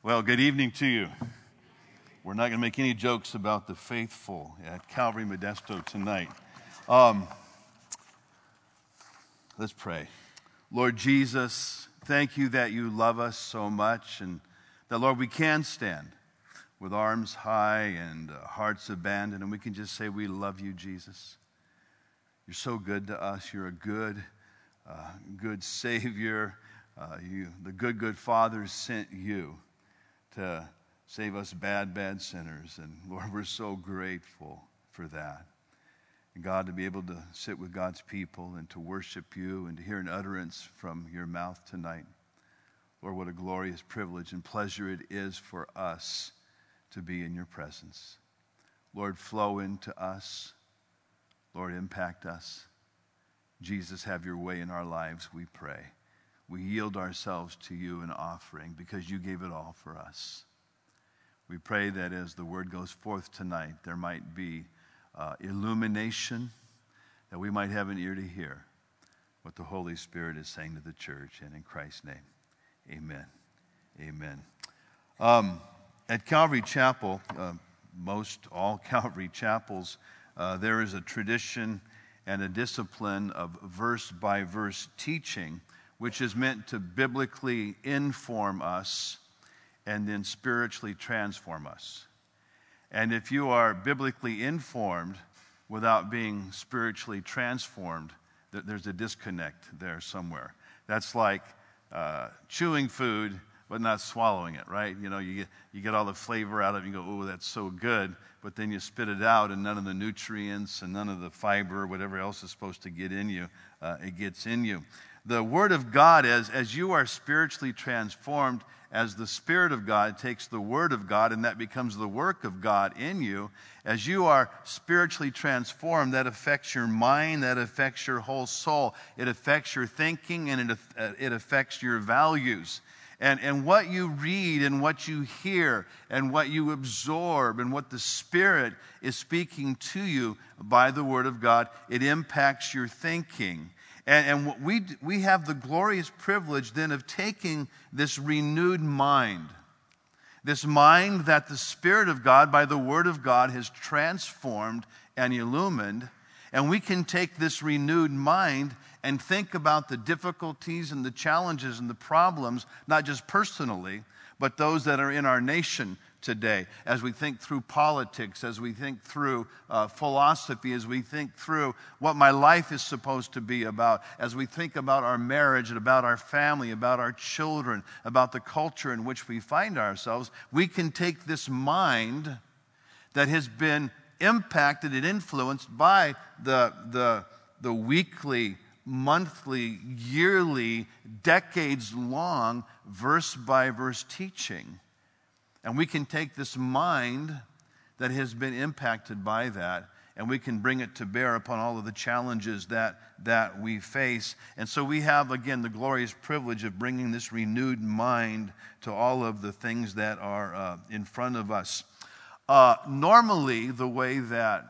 Well, good evening to you. We're not going to make any jokes about the faithful at Calvary Modesto tonight. Let's pray. Lord Jesus, thank you that you love us so much and that, Lord, we can stand with arms high and hearts abandoned, and we can just say we love you, Jesus. You're so good to us. You're a good Savior. The good Father sent you to save us bad sinners. And Lord, we're so grateful for that. And God, to be able to sit with God's people and to worship you and to hear an utterance from your mouth tonight. Lord, what a glorious privilege and pleasure it is for us to be in your presence. Lord, flow into us. Lord, impact us. Jesus, have your way in our lives, we pray. We yield ourselves to you in offering because you gave it all for us. We pray that as the word goes forth tonight, there might be illumination, that we might have an ear to hear what the Holy Spirit is saying to the church. And in Christ's name, amen. Amen. At Calvary Chapel, most all Calvary chapels, there is a tradition and a discipline of verse-by-verse teaching, which is meant to biblically inform us and then spiritually transform us. And if you are biblically informed without being spiritually transformed, there's a disconnect there somewhere. That's like chewing food but not swallowing it, right? You know, you get all the flavor out of it, and you go, oh, that's so good, but then you spit it out, and none of the nutrients and none of the fiber, whatever else is supposed to get in you, it gets in you. The Word of God, as you are spiritually transformed, as the Spirit of God takes the Word of God and that becomes the work of God in you, as you are spiritually transformed, that affects your mind, that affects your whole soul. It affects your thinking and it affects your values. And what you read and what you hear and what you absorb and what the Spirit is speaking to you by the Word of God, it impacts your thinking. And we have the glorious privilege then of taking this renewed mind, this mind that the Spirit of God, by the Word of God, has transformed and illumined, and we can take this renewed mind and think about the difficulties and the challenges and the problems, not just personally, but those that are in our nation today, as we think through politics, as we think through philosophy, as we think through what my life is supposed to be about, as we think about our marriage and about our family, about our children, about the culture in which we find ourselves, we can take this mind that has been impacted and influenced by the weekly, monthly, yearly, decades-long verse-by-verse teaching. And we can take this mind that has been impacted by that, and we can bring it to bear upon all of the challenges that we face. And so we have, again, the glorious privilege of bringing this renewed mind to all of the things that are in front of us. Normally, the way that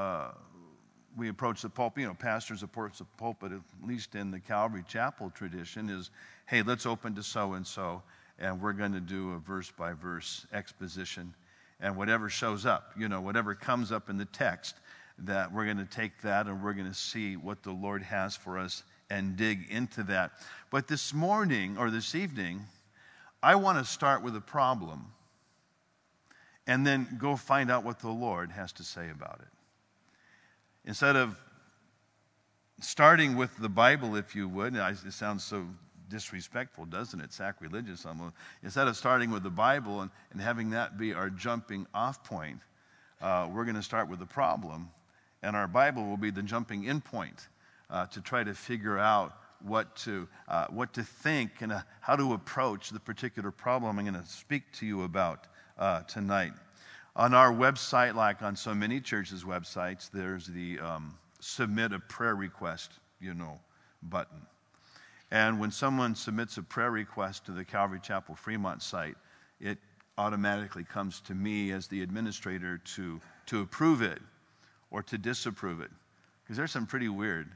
we approach the pulpit, pastors approach the pulpit, at least in the Calvary Chapel tradition, is, hey, let's open to so-and-so, and we're going to do a verse-by-verse exposition. And whatever shows up, whatever comes up in the text, that we're going to take that and we're going to see what the Lord has for us and dig into that. But this morning, or this evening, I want to start with a problem and then go find out what the Lord has to say about it. Instead of starting with the Bible, if you would, it sounds so disrespectful, doesn't it? Sacrilegious almost. Instead of starting with the Bible and having that be our jumping off point, we're going to start with the problem, and our Bible will be the jumping in point to try to figure out what to think and how to approach the particular problem I'm going to speak to you about tonight. On our website, like on so many churches' websites, there's the submit a prayer request, button. And when someone submits a prayer request to the Calvary Chapel Fremont site, it automatically comes to me as the administrator to approve it or to disapprove it. Because there's some pretty weird,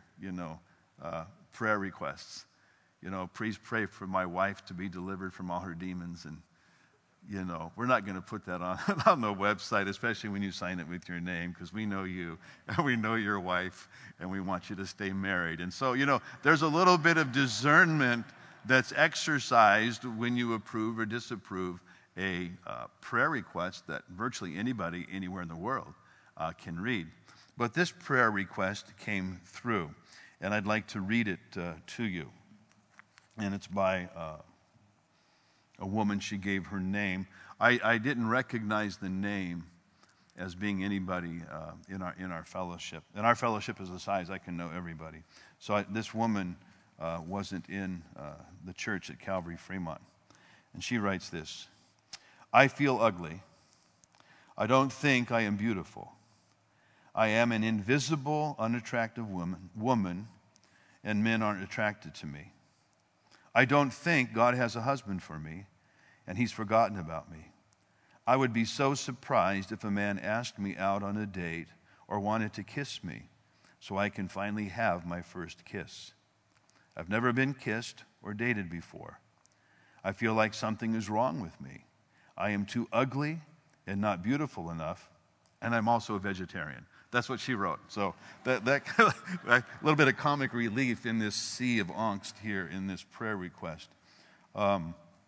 prayer requests. Please pray for my wife to be delivered from all her demons. And we're not going to put that on the website, especially when you sign it with your name, because we know you, and we know your wife, and we want you to stay married. And so, there's a little bit of discernment that's exercised when you approve or disapprove a prayer request that virtually anybody anywhere in the world can read. But this prayer request came through, and I'd like to read it to you. And it's by a woman. She gave her name. I didn't recognize the name as being anybody in our fellowship. And our fellowship is the size I can know everybody. So this woman wasn't in the church at Calvary Fremont. And she writes this: I feel ugly. I don't think I am beautiful. I am an invisible, unattractive woman, and men aren't attracted to me. I don't think God has a husband for me, and he's forgotten about me. I would be so surprised if a man asked me out on a date or wanted to kiss me so I can finally have my first kiss. I've never been kissed or dated before. I feel like something is wrong with me. I am too ugly and not beautiful enough, and I'm also a vegetarian. That's what she wrote. So that a little bit of comic relief in this sea of angst here in this prayer request. Let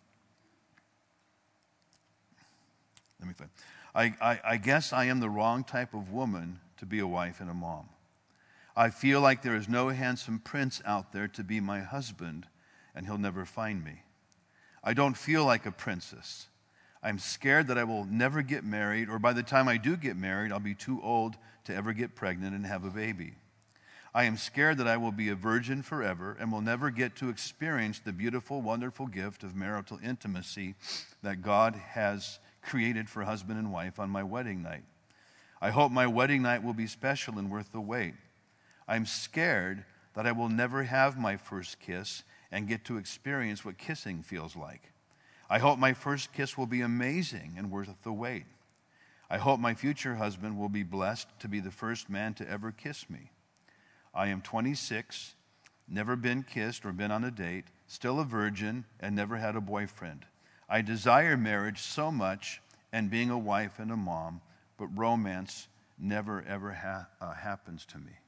me think. I guess I am the wrong type of woman to be a wife and a mom. I feel like there is no handsome prince out there to be my husband, and he'll never find me. I don't feel like a princess. I'm scared that I will never get married, or by the time I do get married, I'll be too old to ever get pregnant and have a baby. I am scared that I will be a virgin forever and will never get to experience the beautiful, wonderful gift of marital intimacy that God has created for husband and wife on my wedding night. I hope my wedding night will be special and worth the wait. I'm scared that I will never have my first kiss and get to experience what kissing feels like. I hope my first kiss will be amazing and worth the wait. I hope my future husband will be blessed to be the first man to ever kiss me. I am 26, never been kissed or been on a date, still a virgin, and never had a boyfriend. I desire marriage so much and being a wife and a mom, but romance never ever happens to me.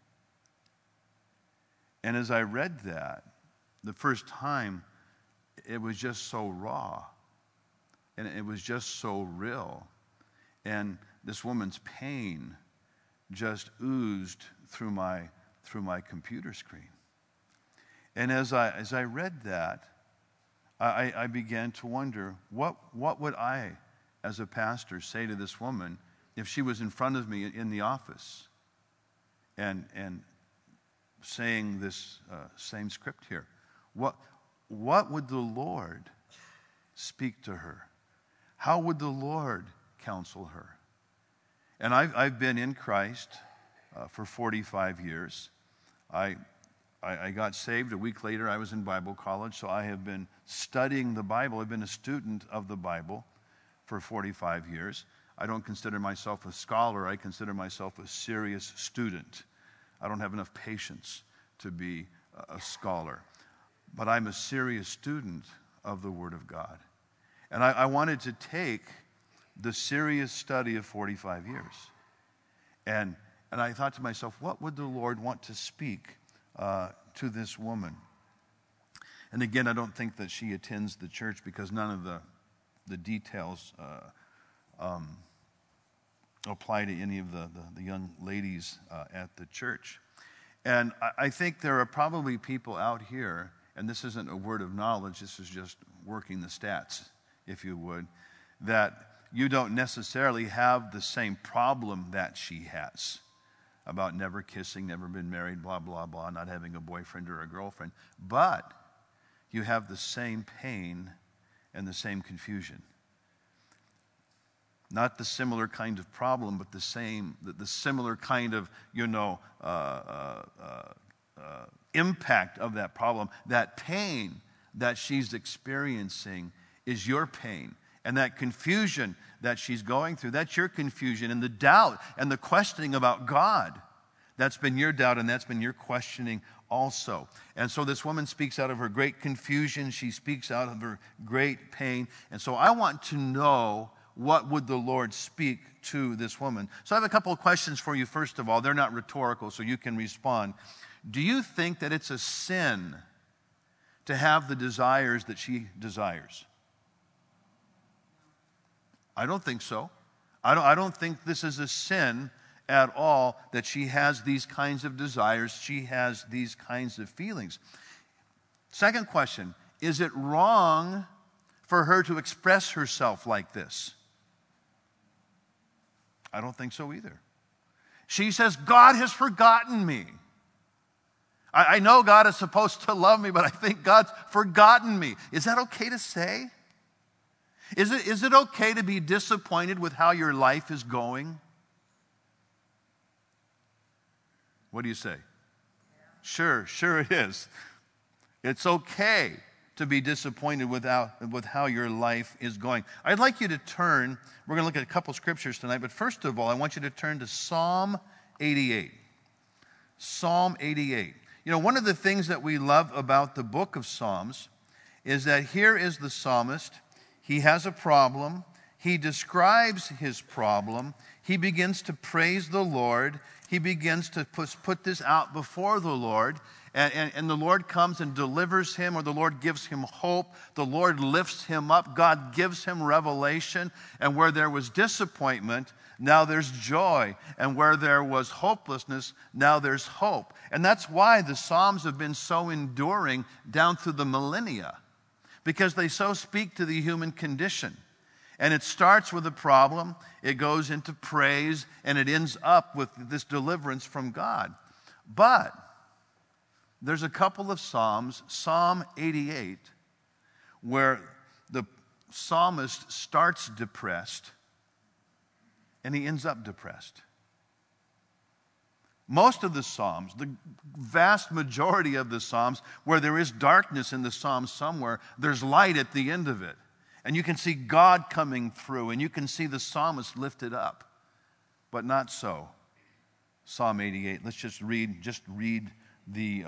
And as I read that, the first time, it was just so raw, and it was just so real. And this woman's pain just oozed through my computer screen. And as I read that, I began to wonder, what would I, as a pastor, say to this woman if she was in front of me in the office and saying this same script here? What would the Lord speak to her? How would the Lord counsel her? And I've been in Christ for 45 years. I got saved. A week later, I was in Bible college, so I have been studying the Bible. I've been a student of the Bible for 45 years. I don't consider myself a scholar. I consider myself a serious student. I don't have enough patience to be a scholar. But I'm a serious student of the Word of God. And I wanted to take the serious study of 45 years. And I thought to myself, what would the Lord want to speak to this woman? And again, I don't think that she attends the church because none of the details apply to any of the young ladies at the church. And I think there are probably people out here, and this isn't a word of knowledge, this is just working the stats, if you would, that you don't necessarily have the same problem that she has about never kissing, never been married, blah, blah, blah, not having a boyfriend or a girlfriend. But you have the same pain and the same confusion. Not the similar kind of problem, but the similar kind of, impact of that problem. That pain that she's experiencing is your pain. And that confusion that she's going through, that's your confusion. And the doubt and the questioning about God That's been your doubt, and that's been your questioning also. And so this woman speaks out of her great confusion. She speaks out of her great pain. And so I want to know, what would the Lord speak to this woman? So I have a couple of questions for you, first of all. They're not rhetorical, so you can respond. Do you think that it's a sin to have the desires that she desires? I don't think so. I don't think this is a sin at all that she has these kinds of desires, she has these kinds of feelings. Second question, is it wrong for her to express herself like this? I don't think so either. She says, God has forgotten me. I know God is supposed to love me, but I think God's forgotten me. Is that okay to say? Is it okay to be disappointed with how your life is going? What do you say? Sure it is. It's okay to be disappointed with how your life is going. I'd like you to turn, we're going to look at a couple scriptures tonight, but first of all, I want you to turn to Psalm 88. Psalm 88. You know, one of the things that we love about the book of Psalms is that here is the psalmist. He has a problem. He describes his problem. He begins to praise the Lord. He begins to put this out before the Lord. And the Lord comes and delivers him, or the Lord gives him hope. The Lord lifts him up. God gives him revelation. And where there was disappointment, now there's joy. And where there was hopelessness, now there's hope. And that's why the Psalms have been so enduring down through the millennia, because they so speak to the human condition. And it starts with a problem, it goes into praise, and it ends up with this deliverance from God. But there's a couple of Psalms, Psalm 88, where the psalmist starts depressed and he ends up depressed. Most of the Psalms, the vast majority of the Psalms, where there is darkness in the Psalms somewhere, there's light at the end of it. And you can see God coming through, and you can see the psalmist lifted up. But not so. Psalm 88. Let's just read the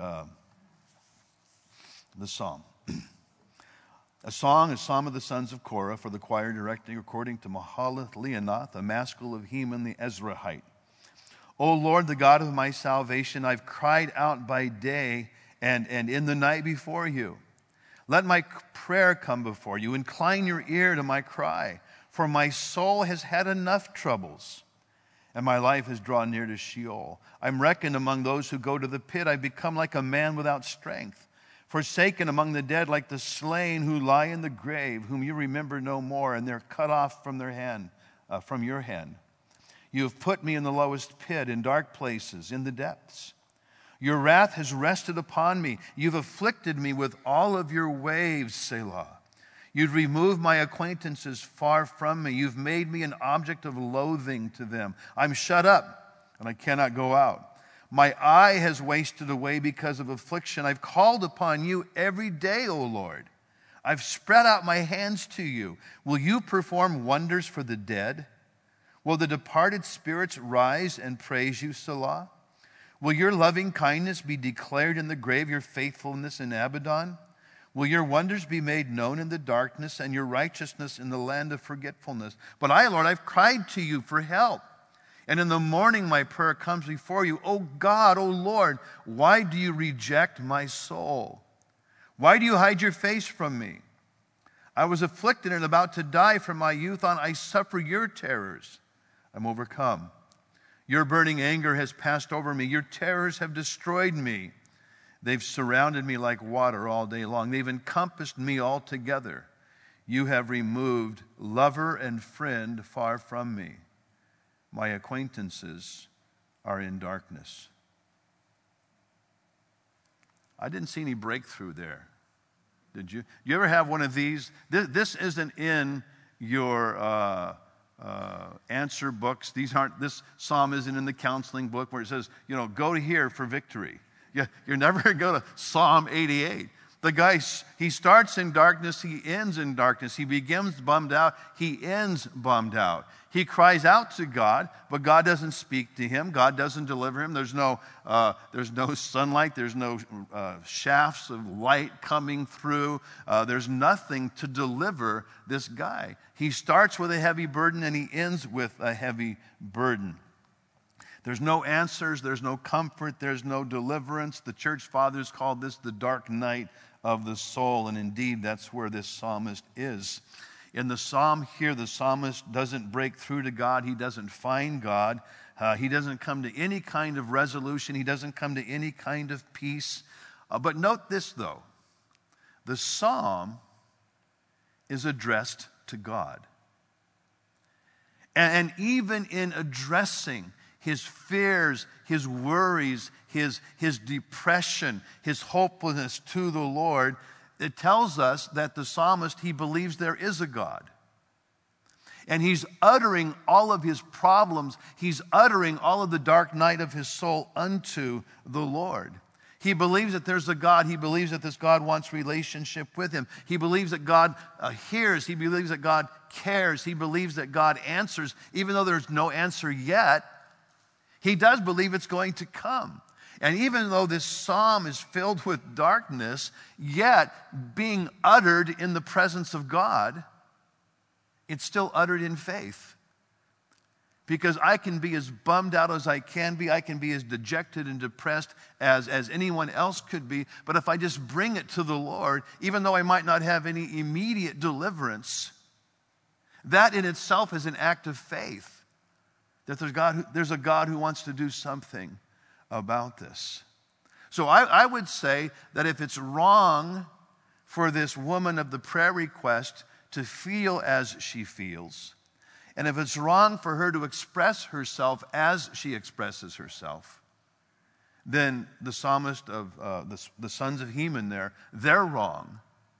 psalm. A psalm of the sons of Korah for the choir directing according to Mahalath Leanoth, a maskil of Heman the Ezrahite. O Lord, the God of my salvation, I've cried out by day and in the night before you. Let my prayer come before you. Incline your ear to my cry, for my soul has had enough troubles, and my life has drawn near to Sheol. I'm reckoned among those who go to the pit. I've become like a man without strength, forsaken among the dead like the slain who lie in the grave, whom you remember no more, and they're cut off from your hand. You have put me in the lowest pit, in dark places, in the depths. Your wrath has rested upon me. You've afflicted me with all of your waves, Selah. You've removed my acquaintances far from me. You've made me an object of loathing to them. I'm shut up, and I cannot go out. My eye has wasted away because of affliction. I've called upon you every day, O Lord. I've spread out my hands to you. Will you perform wonders for the dead? Will the departed spirits rise and praise you, Selah? Will your loving kindness be declared in the grave, your faithfulness in Abaddon? Will your wonders be made known in the darkness, and your righteousness in the land of forgetfulness? But I, Lord, I've cried to you for help. And in the morning my prayer comes before you. O God, O Lord, why do you reject my soul? Why do you hide your face from me? I was afflicted and about to die. From my youth on I suffer your terrors. I'm overcome. Your burning anger has passed over me. Your terrors have destroyed me. They've surrounded me like water all day long. They've encompassed me altogether. You have removed lover and friend far from me. My acquaintances are in darkness. I didn't see any breakthrough there. Did you? You ever have one of these? This isn't in your answer books. This psalm isn't in the counseling book where it says, go to here for victory. You're never going to go to Psalm 88. The guy, he starts in darkness, he ends in darkness. He begins bummed out, he ends bummed out. He cries out to God, but God doesn't speak to him. God doesn't deliver him. There's no sunlight. There's no shafts of light coming through. There's nothing to deliver this guy. He starts with a heavy burden and he ends with a heavy burden. There's no answers, there's no comfort, there's no deliverance. The church fathers called this the dark night of the soul, and indeed that's where this psalmist is. In the psalm here, the psalmist doesn't break through to God. He doesn't find God. He doesn't come to any kind of resolution. He doesn't come to any kind of peace. But note this, though. The psalm is addressed to God. And even in addressing his fears, his worries, his depression, his hopelessness to the Lord, it tells us that the psalmist, he believes there is a God. And he's uttering all of his problems. He's uttering all of the dark night of his soul unto the Lord. He believes that there's a God. He believes that this God wants relationship with him. He believes that God hears. He believes that God cares. He believes that God answers. Even though there's no answer yet, he does believe it's going to come. And even though this psalm is filled with darkness, yet being uttered in the presence of God, it's still uttered in faith. Because I can be as bummed out as I can be. I can be as dejected and depressed as anyone else could be. But if I just bring it to the Lord, even though I might not have any immediate deliverance, that in itself is an act of faith. That there's a God who wants to do something about this. So I would say that if it's wrong for this woman of the prayer request to feel as she feels, and if it's wrong for her to express herself as she expresses herself, then the psalmist of the sons of Heman they're wrong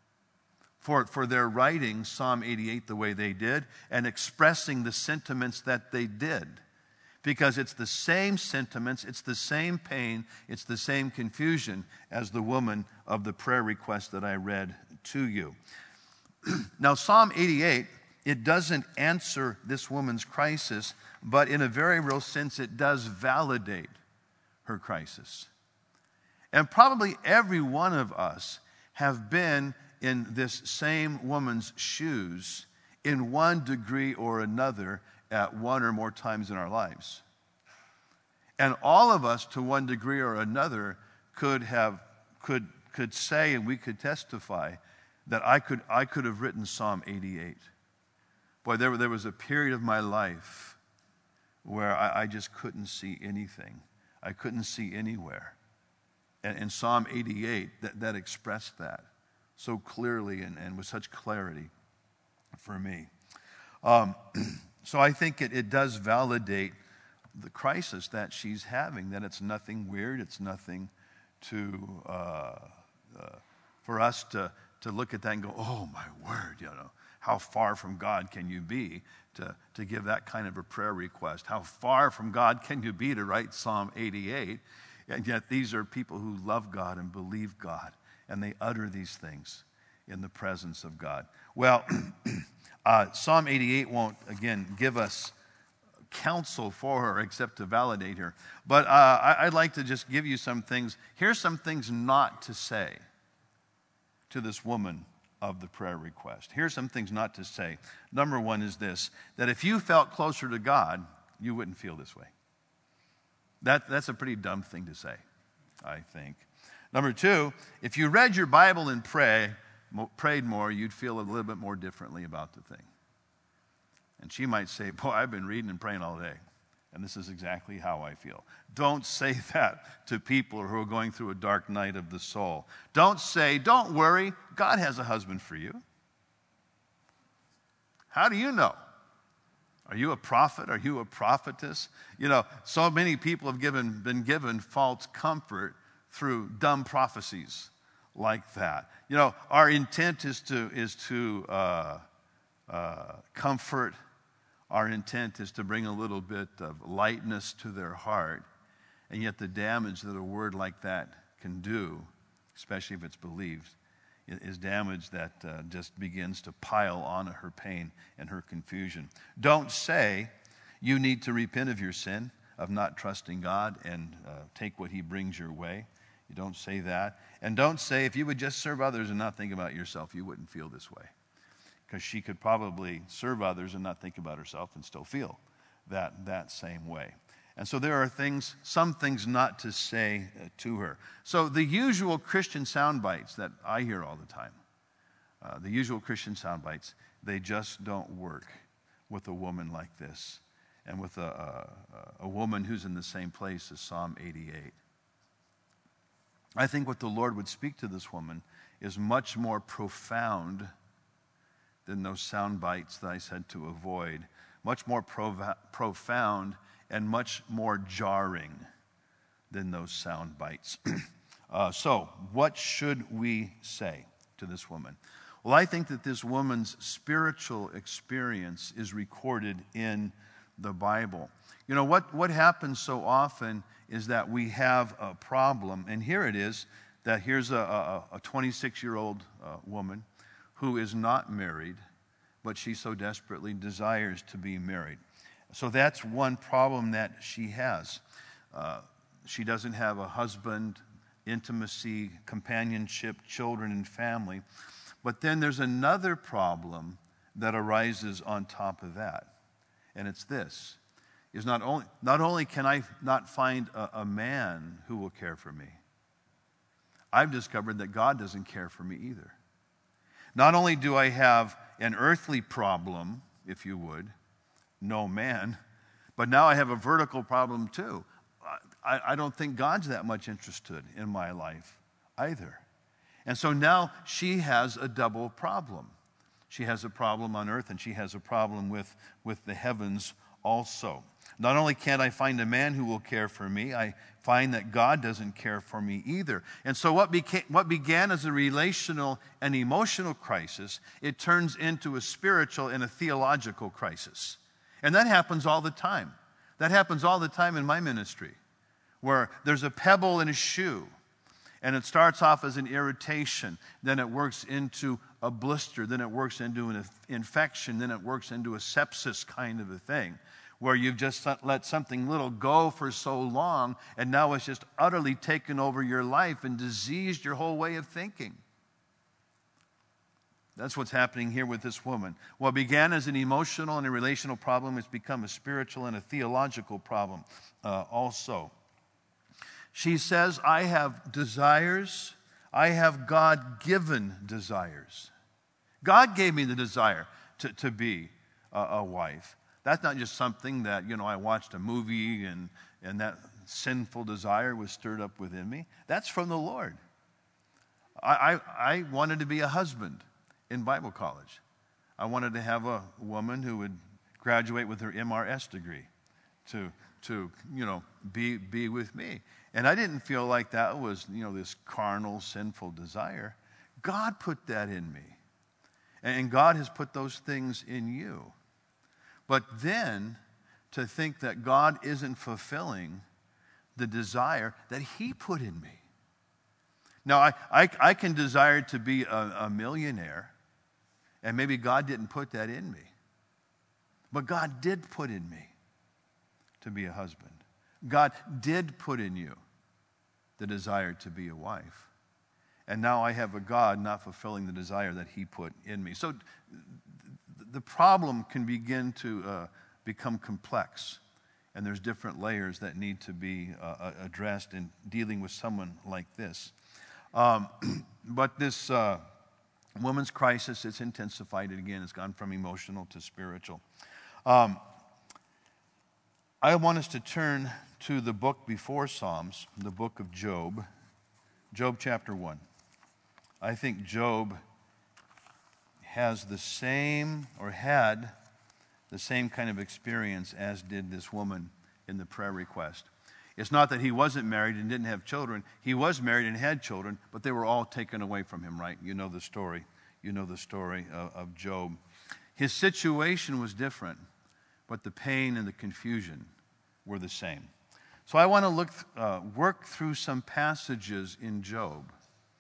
for their writing Psalm 88 the way they did and expressing the sentiments that they did. Because it's the same sentiments, it's the same pain, it's the same confusion as the woman of the prayer request that I read to you. Now, Psalm 88, it doesn't answer this woman's crisis, but in a very real sense, it does validate her crisis. And probably every one of us have been in this same woman's shoes in one degree or another at one or more times in our lives. And all of us, to one degree or another, could say, and we could testify, that I could have written Psalm 88. Boy, there was a period of my life where I just couldn't see anything. I couldn't see anywhere. And Psalm 88, that expressed that so clearly and with such clarity for me. So I think it does validate the crisis that she's having, that it's nothing weird, it's nothing for us to look at that and go, oh my word, how far from God can you be to give that kind of a prayer request? How far from God can you be to write Psalm 88? And yet these are people who love God and believe God, and they utter these things in the presence of God. Well, Psalm 88 won't, again, give us counsel for her except to validate her. But I'd like to just give you some things. Here's some things not to say to this woman of the prayer request. Here's some things not to say. Number one is this, that if you felt closer to God, you wouldn't feel this way. That's a pretty dumb thing to say, I think. Number two, if you read your Bible and prayed more, you'd feel a little bit more differently about the thing. And she might say, boy, I've been reading and praying all day, and this is exactly how I feel. Don't say that to people who are going through a dark night of the soul. Don't say, don't worry, God has a husband for you. How do you know? Are you a prophet? Are you a prophetess? So many people have been given false comfort through dumb prophecies like that. Our intent is to comfort. Our intent is to bring a little bit of lightness to their heart. And yet the damage that a word like that can do, especially if it's believed, is damage that just begins to pile on her pain and her confusion. Don't say you need to repent of your sin, of not trusting God and take what he brings your way. You don't say that. And don't say if you would just serve others and not think about yourself, you wouldn't feel this way. Because she could probably serve others and not think about herself and still feel that same way. And so there are some things not to say to her. So the usual Christian sound bites that I hear all the time, they just don't work with a woman like this and with a woman who's in the same place as Psalm 88. I think what the Lord would speak to this woman is much more profound than those sound bites that I said to avoid, much more profound and much more jarring than those sound bites. So what should we say to this woman? Well, I think that this woman's spiritual experience is recorded in the Bible. You know, what happens so often is that we have a problem, and here it is, that here's a 26-year-old woman who is not married, but she so desperately desires to be married. So that's one problem that she has. She doesn't have a husband, intimacy, companionship, children, and family. But then there's another problem that arises on top of that. And it's this, is not only can I not find a man who will care for me, I've discovered that God doesn't care for me either. Not only do I have an earthly problem, if you would, no man, but now I have a vertical problem too. I don't think God's that much interested in my life either. And so now she has a double problem. She has a problem on earth and she has a problem with the heavens also. Not only can't I find a man who will care for me, I find that God doesn't care for me either. And so what began as a relational and emotional crisis, it turns into a spiritual and a theological crisis. And that happens all the time. That happens all the time in my ministry, where there's a pebble in a shoe, and it starts off as an irritation, then it works into a blister, then it works into an infection, then it works into a sepsis kind of a thing, where you've just let something little go for so long, and now it's just utterly taken over your life and diseased your whole way of thinking. That's what's happening here with this woman. What began as an emotional and a relational problem has become a spiritual and a theological problem also. She says, I have desires. I have God-given desires. God gave me the desire to be a wife. That's not just something that, I watched a movie and that sinful desire was stirred up within me. That's from the Lord. I wanted to be a husband in Bible college. I wanted to have a woman who would graduate with her MRS degree to be with me. And I didn't feel like that was, this carnal, sinful desire. God put that in me. And God has put those things in you. But then to think that God isn't fulfilling the desire that he put in me. Now, I can desire to be a millionaire, and maybe God didn't put that in me. But God did put in me to be a husband. God did put in you the desire to be a wife. And now I have a God not fulfilling the desire that he put in me. So the problem can begin to become complex. And there's different layers that need to be addressed in dealing with someone like this. But this woman's crisis, it's intensified it again. It's gone from emotional to spiritual. I want us to turn to the book before Psalms, the book of Job. Job chapter 1. I think Job has the same, or had the same kind of experience as did this woman in the prayer request. It's not that he wasn't married and didn't have children. He was married and had children, but they were all taken away from him, right? You know the story. You know the story of Job. His situation was different, but the pain and the confusion were the same. So I want to work through some passages in Job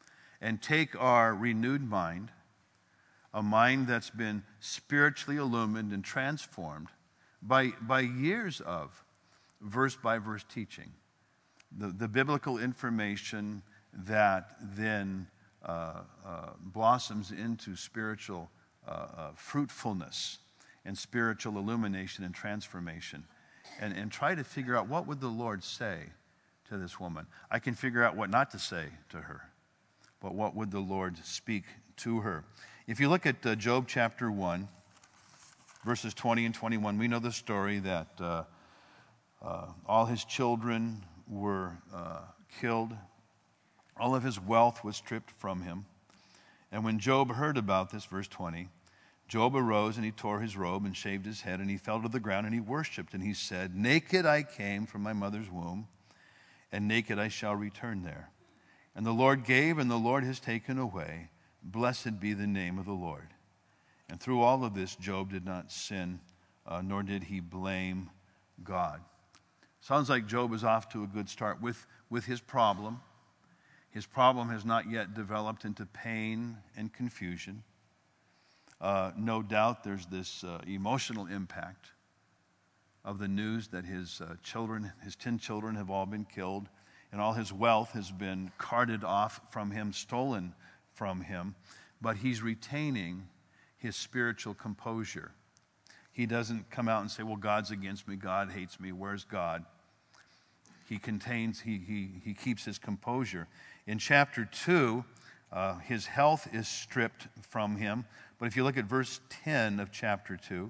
and take our renewed mind, a mind that's been spiritually illumined and transformed by years of verse-by-verse teaching. The biblical information that then blossoms into spiritual fruitfulness and spiritual illumination and transformation. And try to figure out, what would the Lord say to this woman? I can figure out what not to say to her, but what would the Lord speak to her? If you look at Job chapter 1, verses 20 and 21, we know the story that all his children were killed. All of his wealth was stripped from him. And when Job heard about this, verse 20, Job arose and he tore his robe and shaved his head, and he fell to the ground and he worshiped, and he said, "Naked I came from my mother's womb, and naked I shall return there. And the Lord gave, and the Lord has taken away. Blessed be the name of the Lord." And through all of this, Job did not sin, nor did he blame God. Sounds like Job is off to a good start with his problem. His problem has not yet developed into pain and confusion. No doubt there's this emotional impact of the news that his 10 children have all been killed, and all his wealth has been carted off from him, stolen from him. But he's retaining his spiritual composure. He doesn't come out and say, "Well, God's against me, God hates me, where's God?" He keeps his composure. In chapter 2, his health is stripped from him. But if you look at verse 10 of chapter 2,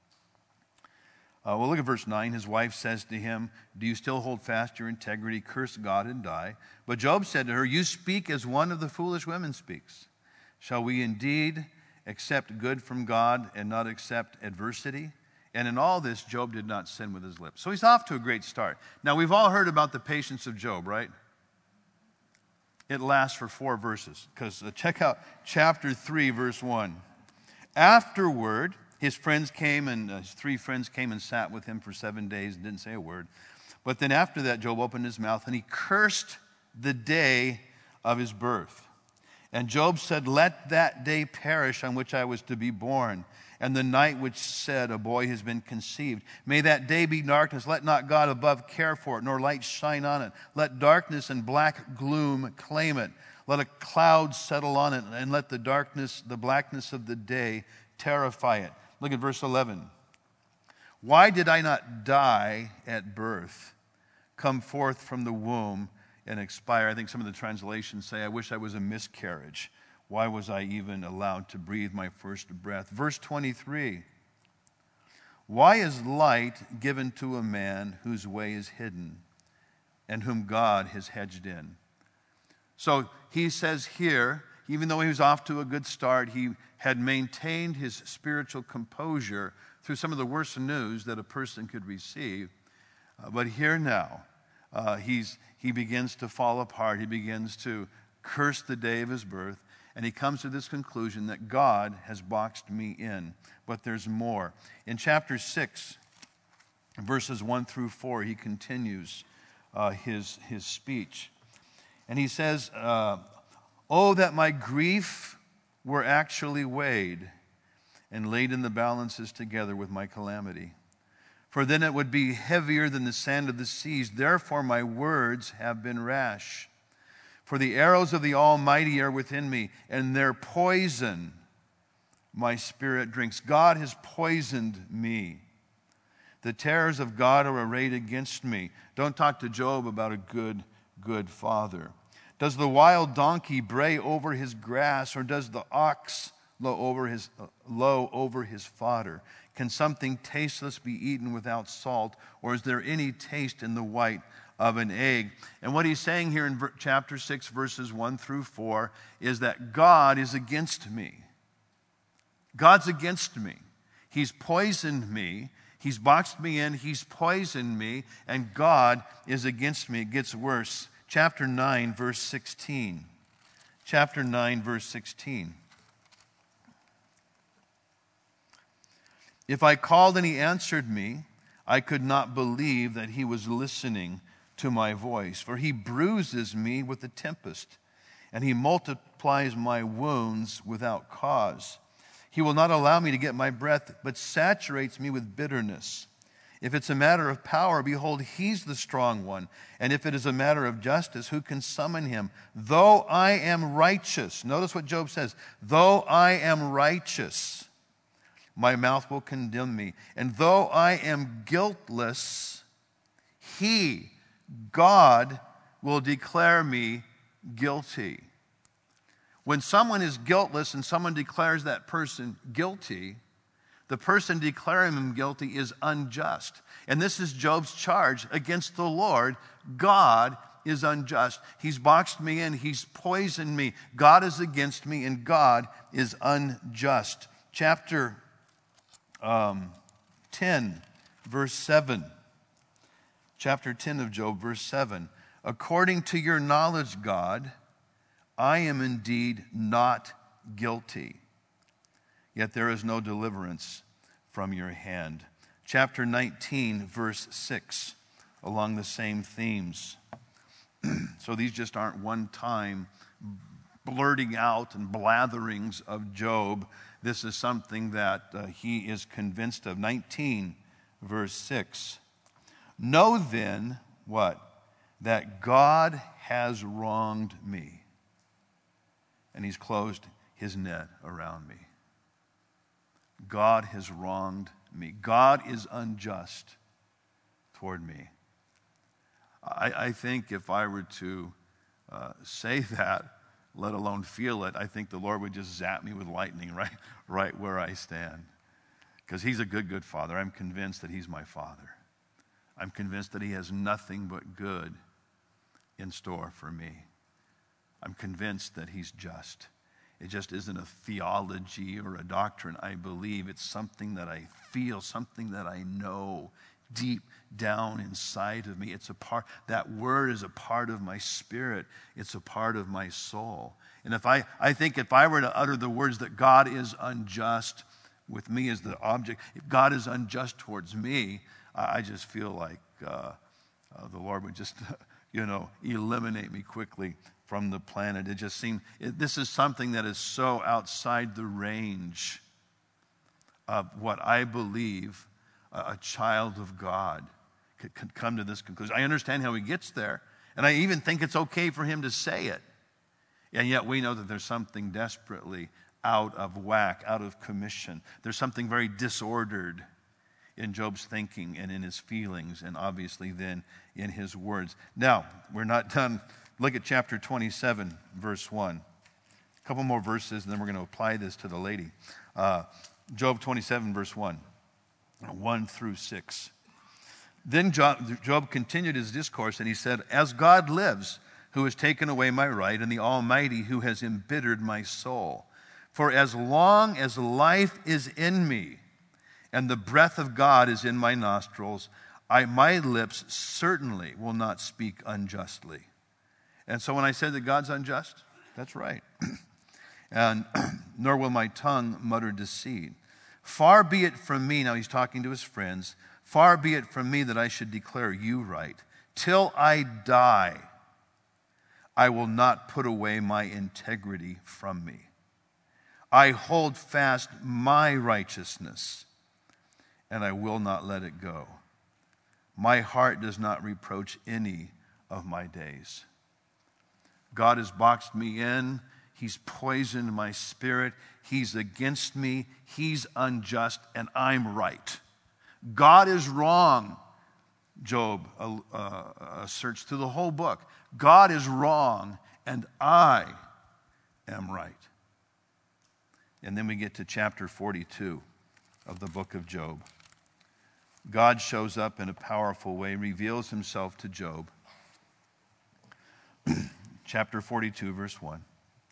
look at verse 9. His wife says to him, "Do you still hold fast your integrity? Curse God and die." But Job said to her, "You speak as one of the foolish women speaks. Shall we indeed accept good from God and not accept adversity?" And in all this, Job did not sin with his lips. So he's off to a great start. Now, we've all heard about the patience of Job, right? It lasts for 4 verses. Because check out chapter 3, verse 1. Afterward, his 3 friends came and sat with him for 7 days and didn't say a word. But then after that, Job opened his mouth and he cursed the day of his birth. And Job said, "Let that day perish on which I was to be born, and the night which said, a boy has been conceived. May that day be darkness. Let not God above care for it, nor light shine on it. Let darkness and black gloom claim it. Let a cloud settle on it, and let the blackness of the day terrify it." Look at verse 11. "Why did I not die at birth, come forth from the womb, and expire?" I think some of the translations say, "I wish I was a miscarriage. Why was I even allowed to breathe my first breath?" Verse 23. "Why is light given to a man whose way is hidden, and whom God has hedged in?" So he says here, even though he was off to a good start, he had maintained his spiritual composure through some of the worst news that a person could receive. But here now, he begins to fall apart. He begins to curse the day of his birth. And he comes to this conclusion that God has boxed me in. But there's more. In chapter 6, verses 1 through 4, he continues his speech. And he says, "Oh, that my grief were actually weighed and laid in the balances together with my calamity. For then it would be heavier than the sand of the seas. Therefore my words have been rash. For the arrows of the Almighty are within me, and their poison my spirit drinks." God has poisoned me. "The terrors of God are arrayed against me." Don't talk to Job about a good father. "Does the wild donkey bray over his grass, or does the ox low over his fodder? Can something tasteless be eaten without salt, or is there any taste in the white of an egg?" And what he's saying here in chapter 6, verses 1 through 4, is that God is against me. God's against me. He's poisoned me. He's boxed me in. He's poisoned me. And God is against me. It gets worse. Chapter 9, verse 16. Chapter 9, verse 16. "If I called and he answered me, I could not believe that he was listening to my voice. For he bruises me with the tempest, and he multiplies multiplies my wounds without cause. He will not allow me to get my breath, but saturates me with bitterness. If it's a matter of power, behold, he's the strong one. And if it is a matter of justice, who can summon him? Though I am righteous, notice what Job says, though I am righteous, my mouth will condemn me. And though I am guiltless, he, God, will declare me guilty. When someone is guiltless and someone declares that person guilty, the person declaring him guilty is unjust. And this is Job's charge against the Lord. God is unjust. He's boxed me in. He's poisoned me. God is against me, and God is unjust. Chapter 10, verse 7. Chapter 10 of Job, verse 7. According to your knowledge, God, I am indeed not guilty. Yet there is no deliverance from your hand. Chapter 19, verse 6, along the same themes. So these just aren't one-time blurting out and blatherings of Job. This is something that he is convinced of. 19, verse 6. Know then, what? That God has wronged me, and he's closed his net around me. God has wronged me. God is unjust toward me. I think if I were to say that, let alone feel it, I think the Lord would just zap me with lightning right where I stand. Because he's a good Father. I'm convinced that he's my Father. I'm convinced that he has nothing but good in store for me. I'm convinced that he's just. It just isn't a theology or a doctrine I believe. It's something that I feel, something that I know deep down inside of me. It's a part, that word is a part of my spirit. It's a part of my soul. And I think if I were to utter the words that God is unjust with me as the object, if God is unjust towards me, I just feel like the Lord would just, eliminate me quickly from the planet. It just seemed, this is something that is so outside the range of what I believe a child of God could come to this conclusion. I understand how he gets there, and I even think it's okay for him to say it. And yet we know that there's something desperately out of whack, out of commission. There's something very disordered in Job's thinking and in his feelings, and obviously then in his words. Now, we're not done. Look at chapter 27, verse 1. A couple more verses, and then we're going to apply this to the lady. Job 27, verse 1, 1 through 6. Then Job continued his discourse, and he said, as God lives, who has taken away my right, and the Almighty who has embittered my soul, for as long as life is in me, and the breath of God is in my nostrils, my lips certainly will not speak unjustly. And so when I said that God's unjust, that's right. And nor will my tongue mutter deceit. Far be it from me, now he's talking to his friends, far be it from me that I should declare you right. Till I die, I will not put away my integrity from me. I hold fast my righteousness, and I will not let it go. My heart does not reproach any of my days. God has boxed me in. He's poisoned my spirit. He's against me. He's unjust, and I'm right. God is wrong, Job asserts through the whole book. God is wrong, and I am right. And then we get to chapter 42 of the book of Job. God shows up in a powerful way, reveals himself to Job. Chapter 42, verse 1.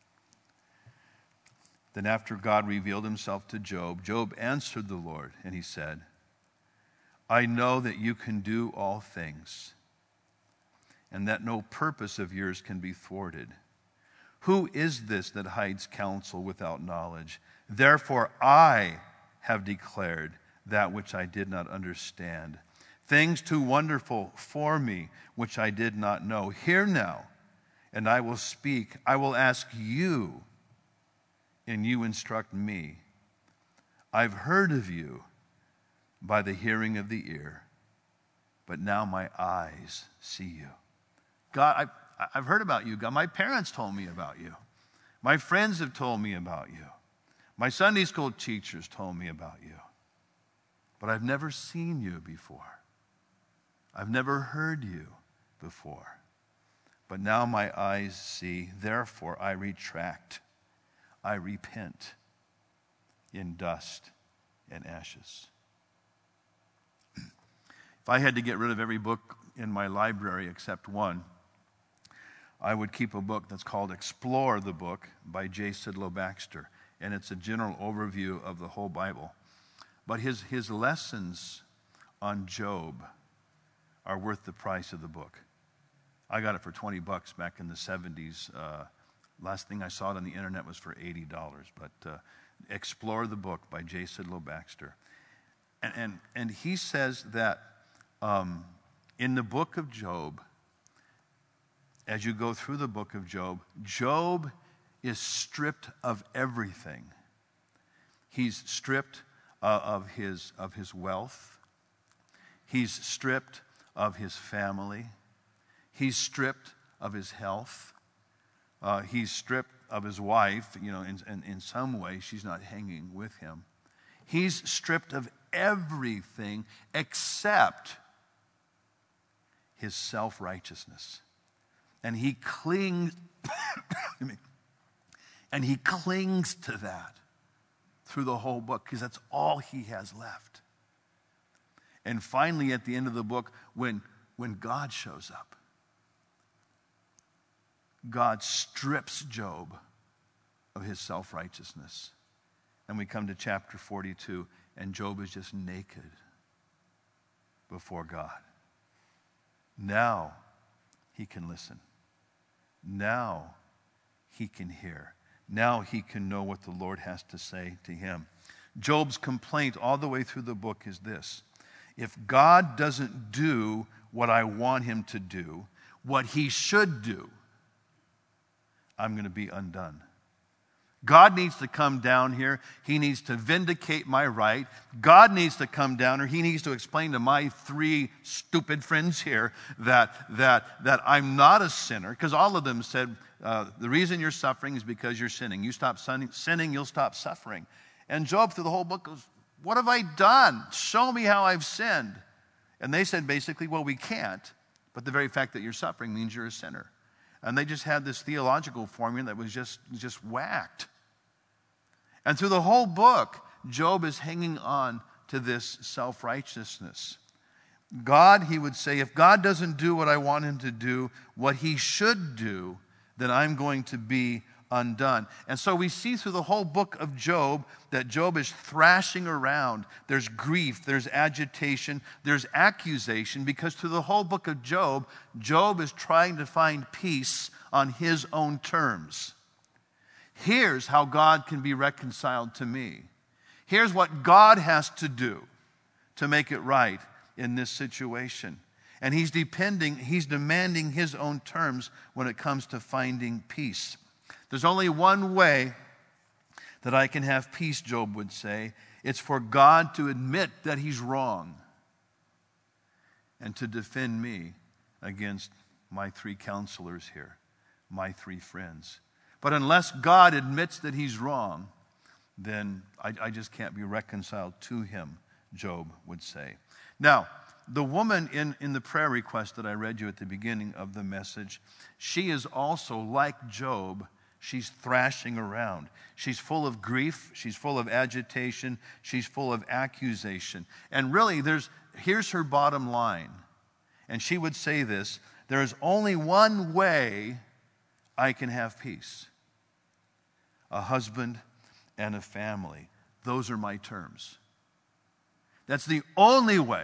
Then after God revealed himself to Job, Job answered the Lord, and he said, I know that you can do all things, and that no purpose of yours can be thwarted. Who is this that hides counsel without knowledge? Therefore I have declared that which I did not understand, things too wonderful for me which I did not know. Hear now, and I will speak. I will ask you, and you instruct me. I've heard of you by the hearing of the ear, but now my eyes see you. God, I've heard about you, God. My parents told me about you. My friends have told me about you. My Sunday school teachers told me about you. But I've never seen you before. I've never heard you before. But now my eyes see, therefore I retract. I repent in dust and ashes. If I had to get rid of every book in my library except one, I would keep a book that's called Explore the Book by J. Sidlow Baxter. And it's a general overview of the whole Bible. But his lessons on Job are worth the price of the book. I got it for $20 back in the 70s. Last thing I saw it on the internet was for $80. But Explore the Book by J. Sidlow Baxter. And he says that in the book of Job, as you go through the book of Job, Job is stripped of everything. He's stripped of his wealth. He's stripped of his family. He's stripped of his health. He's stripped of his wife. You know, in some way, she's not hanging with him. He's stripped of everything except his self-righteousness. And he clings and he clings to that through the whole book because that's all he has left. And finally, at the end of the book, when God shows up, God strips Job of his self-righteousness. And we come to chapter 42, and Job is just naked before God. Now he can listen. Now he can hear. Now he can know what the Lord has to say to him. Job's complaint all the way through the book is this: if God doesn't do what I want him to do, what he should do, I'm going to be undone. God needs to come down here. He needs to vindicate my right. God needs to come down here. He needs to explain to my three stupid friends here that I'm not a sinner, because all of them said, the reason you're suffering is because you're sinning. You stop sinning, you'll stop suffering. And Job, through the whole book, goes, what have I done? Show me how I've sinned. And they said basically, well, we can't, but the very fact that you're suffering means you're a sinner. And they just had this theological formula that was just whacked. And through the whole book, Job is hanging on to this self-righteousness. God, he would say, if God doesn't do what I want him to do, what he should do, then I'm going to be undone. And so we see through the whole book of Job that Job is thrashing around. There's grief, there's agitation, there's accusation, because through the whole book of Job, Job is trying to find peace on his own terms. Here's how God can be reconciled to me. Here's what God has to do to make it right in this situation. And he's demanding his own terms when it comes to finding peace. There's only one way that I can have peace, Job would say. It's for God to admit that he's wrong and to defend me against my three counselors here, my three friends. But unless God admits that he's wrong, then I just can't be reconciled to him, Job would say. Now, the woman in the prayer request that I read you at the beginning of the message, she is also like Job. She's thrashing around. She's full of grief. She's full of agitation. She's full of accusation. And really, here's her bottom line. And she would say this: there's only one way I can have peace. A husband and a family. Those are my terms. That's the only way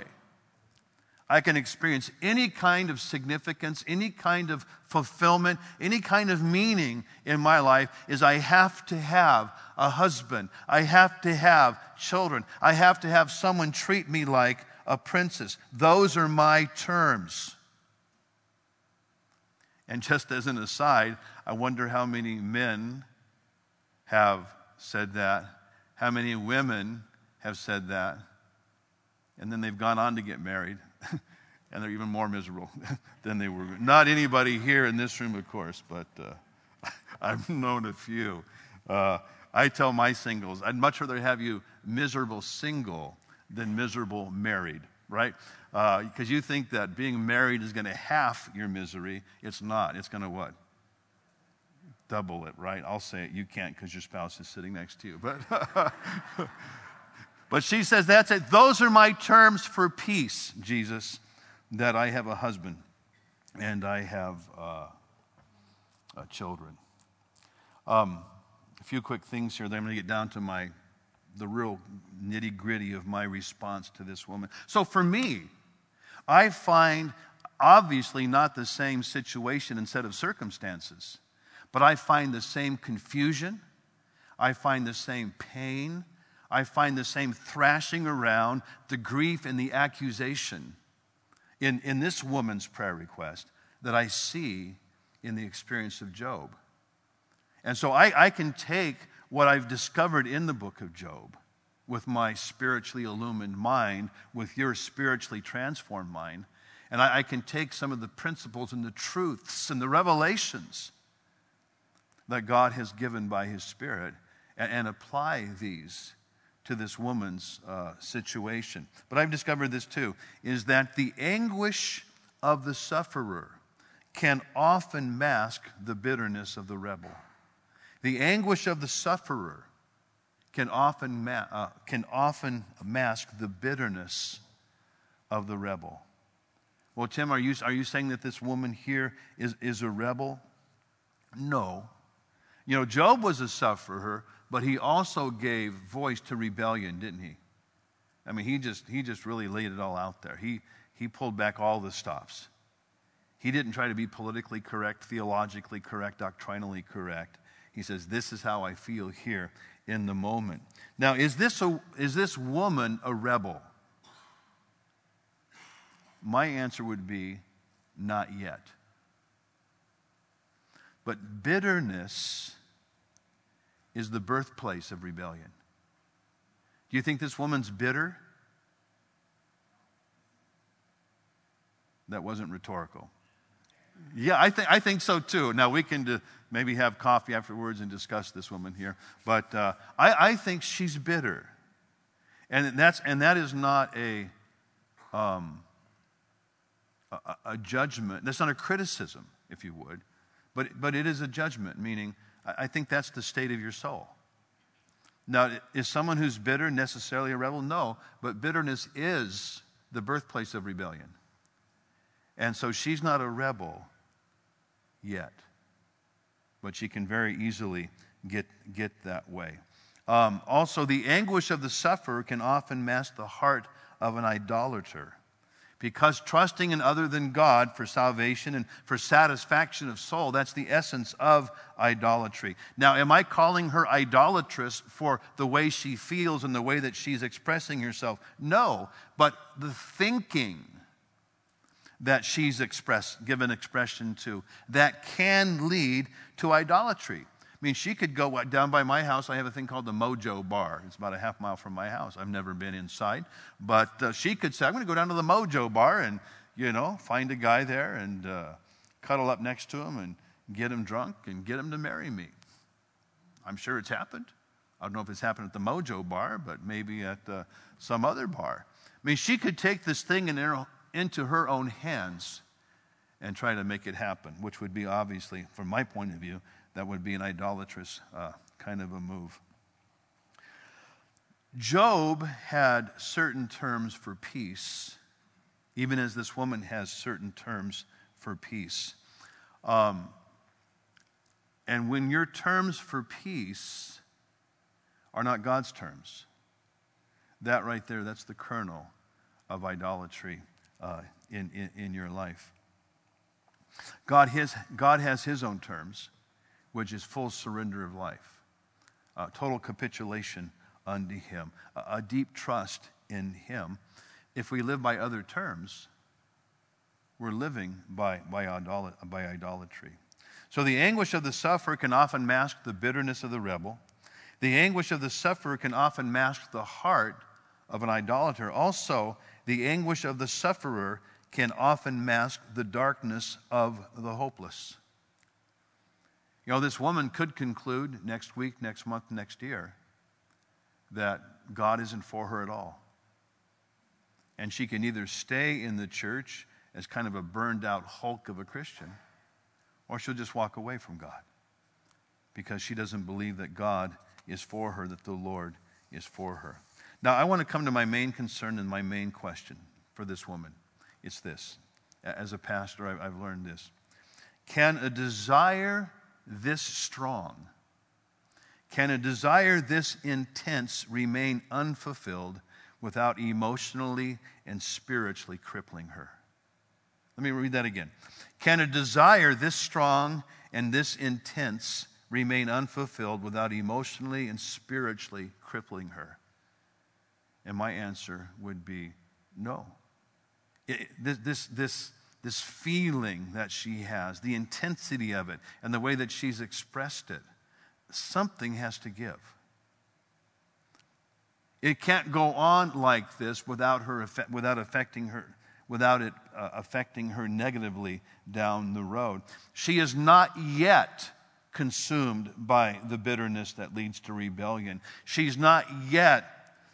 I can experience any kind of significance, any kind of fulfillment, any kind of meaning in my life, is I have to have a husband. I have to have children. I have to have someone treat me like a princess. Those are my terms. And just as an aside, I wonder how many men have said that, how many women have said that, and then they've gone on to get married, and they're even more miserable than they were. Not anybody here in this room, of course, but I've known a few. I tell my singles, I'd much rather have you miserable single than miserable married, right? Because you think that being married is going to half your misery. It's not. It's going to what? Double it, right? I'll say it. You can't because your spouse is sitting next to you. But she says, that's it. Those are my terms for peace, Jesus, that I have a husband and I have children. A few quick things here. Then I'm going to get down to the real nitty-gritty of my response to this woman. So for me, I find obviously not the same situation and set of circumstances, but I find the same confusion. I find the same pain. I find the same thrashing around, the grief and the accusation in this woman's prayer request that I see in the experience of Job. And so I can take what I've discovered in the book of Job with my spiritually illumined mind, with your spiritually transformed mind, and I can take some of the principles and the truths and the revelations that God has given by His Spirit and apply these to this woman's situation. But I've discovered this too, is that the anguish of the sufferer can often mask the bitterness of the rebel. The anguish of the sufferer can often mask the bitterness of the rebel. Well, Tim, are you saying that this woman here is a rebel? No. You know, Job was a sufferer, but he also gave voice to rebellion, didn't he? I mean, he just really laid it all out there. He pulled back all the stops. He didn't try to be politically correct, theologically correct, doctrinally correct. He says, this is how I feel here in the moment. Now, is this woman a rebel? My answer would be, not yet. But bitterness is the birthplace of rebellion. Do you think this woman's bitter? That wasn't rhetorical. Yeah, I think so too. Now we can maybe have coffee afterwards and discuss this woman here, but I think she's bitter, and that is not a judgment. That's not a criticism, if you would, but it is a judgment. Meaning, I think that's the state of your soul. Now, is someone who's bitter necessarily a rebel? No, but bitterness is the birthplace of rebellion. And so she's not a rebel yet, but she can very easily get that way. Also, the anguish of the sufferer can often mask the heart of an idolater, because trusting in other than God for salvation and for satisfaction of soul, that's the essence of idolatry. Now, am I calling her idolatrous for the way she feels and the way that she's expressing herself? No, but the thinking that she's given expression to, that can lead to idolatry. I mean, she could go down by my house. I have a thing called the Mojo Bar. It's about a half mile from my house. I've never been inside. But she could say, I'm going to go down to the Mojo Bar and, find a guy there and cuddle up next to him and get him drunk and get him to marry me. I'm sure it's happened. I don't know if it's happened at the Mojo Bar, but maybe at some other bar. I mean, she could take this thing into her own hands and try to make it happen, which would be obviously, from my point of view, that would be an idolatrous kind of a move. Job had certain terms for peace, even as this woman has certain terms for peace. And when your terms for peace are not God's terms, that right there, that's the kernel of idolatry in your life. God has His own terms, which is full surrender of life, total capitulation unto Him, a deep trust in Him. If we live by other terms, we're living by idolatry. So the anguish of the sufferer can often mask the bitterness of the rebel. The anguish of the sufferer can often mask the heart of an idolater. Also, the anguish of the sufferer can often mask the darkness of the hopeless. You know, this woman could conclude next week, next month, next year that God isn't for her at all. And she can either stay in the church as kind of a burned out hulk of a Christian, or she'll just walk away from God because she doesn't believe that God is for her, that the Lord is for her. Now, I want to come to my main concern and my main question for this woman. It's this. As a pastor, I've learned this. Can a desire this strong, can a desire this intense remain unfulfilled without emotionally and spiritually crippling her? Let me read that again. Can a desire this strong and this intense remain unfulfilled without emotionally and spiritually crippling her? And my answer would be no. This feeling that she has, the intensity of it, and the way that she's expressed it, something has to give. It can't go on like this without it affecting her negatively down the road. She is not yet consumed by the bitterness that leads to rebellion. She's not yet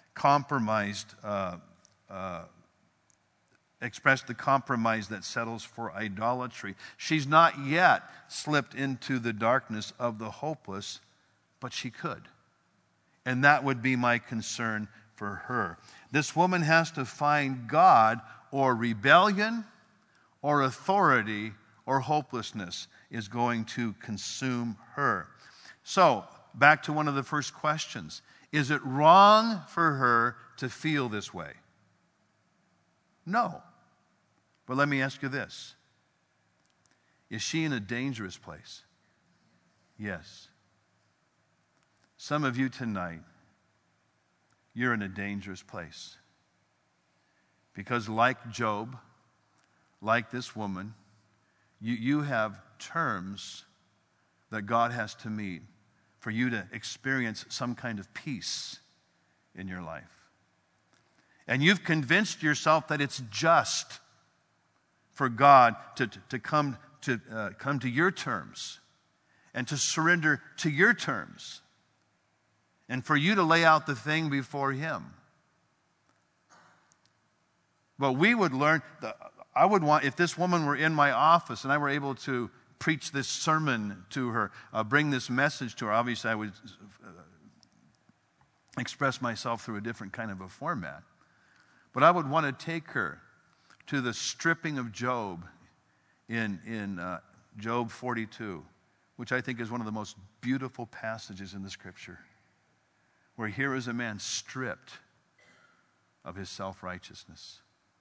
expressed the compromise that settles for idolatry. She's not yet slipped into the darkness of the hopeless, but she could. And that would be my concern for her. This woman has to find God, or rebellion, or authority, or hopelessness is going to consume her. So, back to one of the first questions. Is it wrong for her to feel this way? No. But let me ask you this. Is she in a dangerous place? Yes. Some of you tonight, you're in a dangerous place. Because like Job, like this woman, you have terms that God has to meet for you to experience some kind of peace in your life. And you've convinced yourself that it's just for God to come to your terms and to surrender to your terms and for you to lay out the thing before Him. But we would learn, I would want, if this woman were in my office and I were able to preach this sermon to her, bring this message to her, obviously I would express myself through a different kind of a format. But I would want to take her to the stripping of Job in Job 42, which I think is one of the most beautiful passages in the Scripture, where here is a man stripped of his self-righteousness.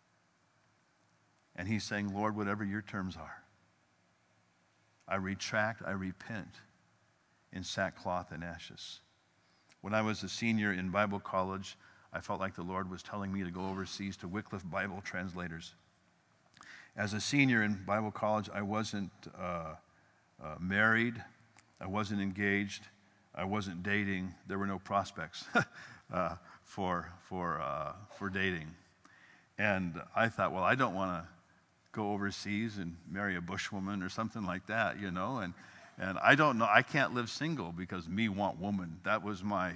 And he's saying, Lord, whatever your terms are, I retract, I repent in sackcloth and ashes. When I was a senior in Bible college, I felt like the Lord was telling me to go overseas to Wycliffe Bible Translators. As a senior in Bible college, I wasn't married, I wasn't engaged, I wasn't dating. There were no prospects for dating. And I thought, well, I don't want to go overseas and marry a bushwoman or something like that, you know. And I don't know, I can't live single because me want woman. That was my,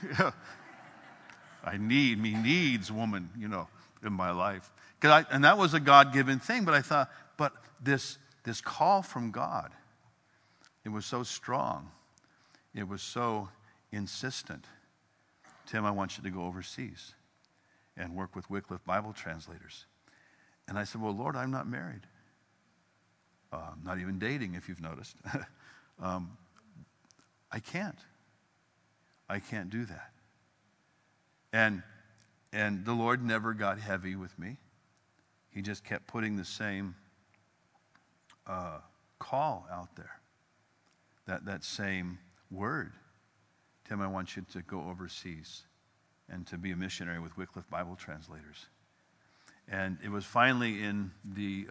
me needs woman, you know, in my life. And that was a God-given thing, but I thought, but this call from God, it was so strong. It was so insistent. Tim, I want you to go overseas and work with Wycliffe Bible Translators. And I said, well, Lord, I'm not married. Not even dating, if you've noticed. I can't do that. And the Lord never got heavy with me. He just kept putting the same call out there, that same word. Tim, I want you to go overseas and to be a missionary with Wycliffe Bible Translators. And it was finally in the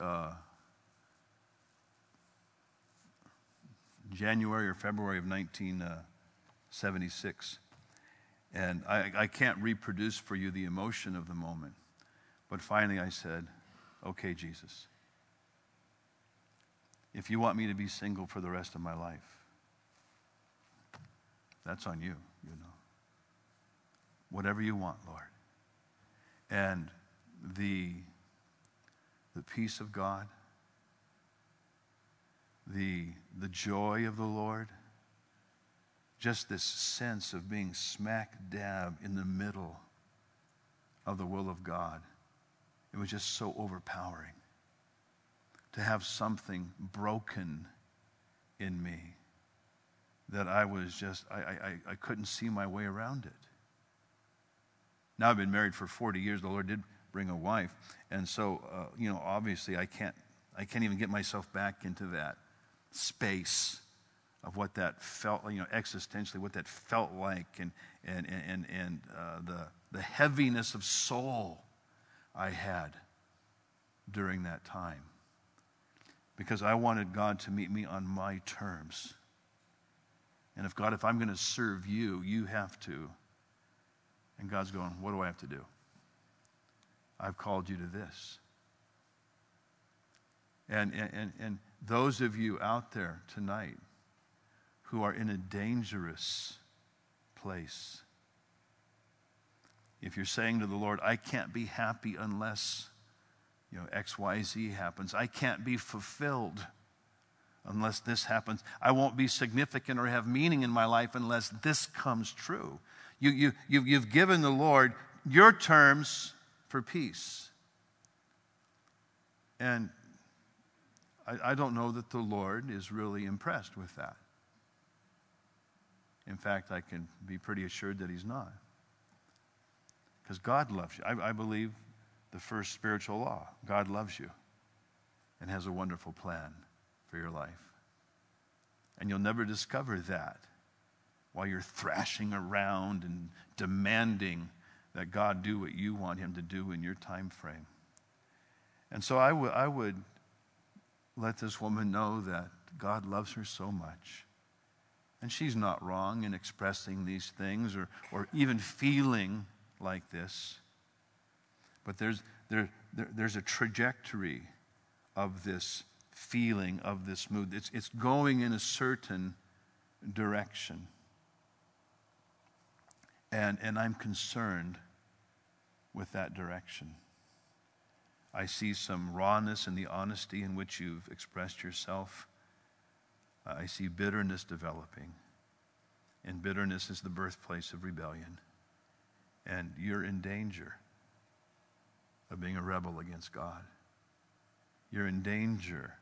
January or February of 1976. And I can't reproduce for you the emotion of the moment. But finally I said, okay, Jesus, if you want me to be single for the rest of my life, that's on you, you know. Whatever you want, Lord. And the peace of God, the joy of the Lord, just this sense of being smack dab in the middle of the will of God. It was just so overpowering to have something broken in me that I was just, I couldn't see my way around it. Now I've been married for 40 years. The Lord did bring a wife. And so, obviously I can't even get myself back into that space of what that felt, existentially, what that felt like, and the heaviness of soul I had during that time. Because I wanted God to meet me on my terms. And if I'm going to serve you, you have to. And God's going, what do I have to do? I've called you to this. And those of you out there tonight who are in a dangerous place, if you're saying to the Lord, I can't be happy unless XYZ happens. I can't be fulfilled unless this happens. I won't be significant or have meaning in my life unless this comes true. You've given the Lord your terms for peace. And I don't know that the Lord is really impressed with that. In fact, I can be pretty assured that he's not. Because God loves you. I believe the first spiritual law. God loves you and has a wonderful plan for your life. And you'll never discover that while you're thrashing around and demanding that God do what you want him to do in your time frame. And so I would let this woman know that God loves her so much. And she's not wrong in expressing these things or even feeling like this. But there's a trajectory of this feeling, of this mood. It's going in a certain direction. And I'm concerned with that direction. I see some rawness in the honesty in which you've expressed yourself. I see bitterness developing. And bitterness is the birthplace of rebellion. And you're in danger of being a rebel against God. You're in danger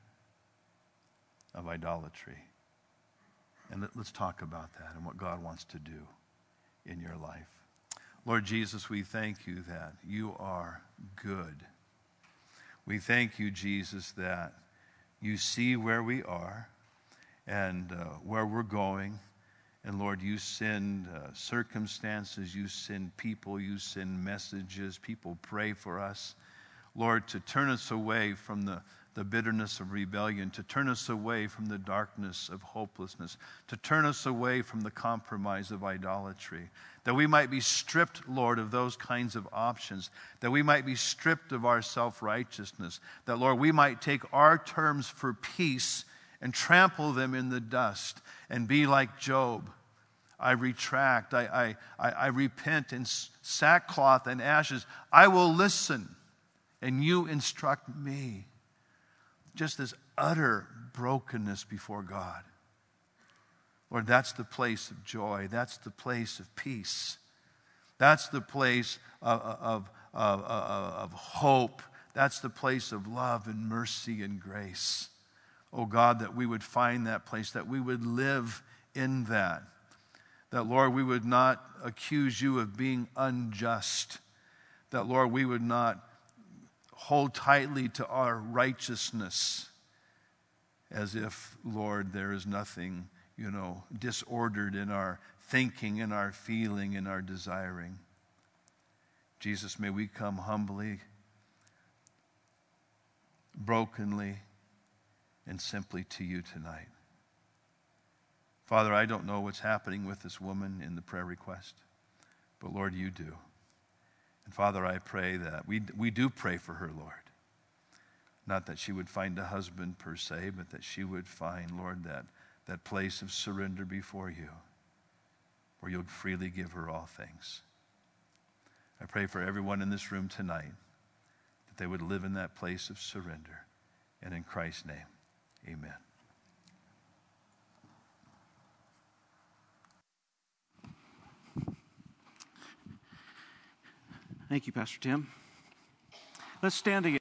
of idolatry. And let's talk about that and what God wants to do in your life. Lord Jesus, we thank you that you are good. We thank you, Jesus, that you see where we are and where we're going. And Lord, you send circumstances, you send people, you send messages. People pray for us. Lord, to turn us away from the bitterness of rebellion, to turn us away from the darkness of hopelessness, to turn us away from the compromise of idolatry, that we might be stripped, Lord, of those kinds of options, that we might be stripped of our self-righteousness, that, Lord, we might take our terms for peace and trample them in the dust and be like Job. I retract, I repent in sackcloth and ashes. I will listen, and you instruct me. Just this utter brokenness before God. Lord, that's the place of joy. That's the place of peace. That's the place of hope. That's the place of love and mercy and grace. Oh God, that we would find that place, that we would live in that. That, Lord, we would not accuse you of being unjust. That, Lord, we would not hold tightly to our righteousness as if, Lord, there is nothing, disordered in our thinking, in our feeling, in our desiring. Jesus, may we come humbly brokenly and simply to you tonight. Father, I don't know what's happening with this woman in the prayer request, but Lord, you do. And Father, I pray that we do pray for her, Lord. Not that she would find a husband per se, but that she would find, Lord, that place of surrender before you, where you'll freely give her all things. I pray for everyone in this room tonight that they would live in that place of surrender. And in Christ's name, amen. Thank you, Pastor Tim. Let's stand together.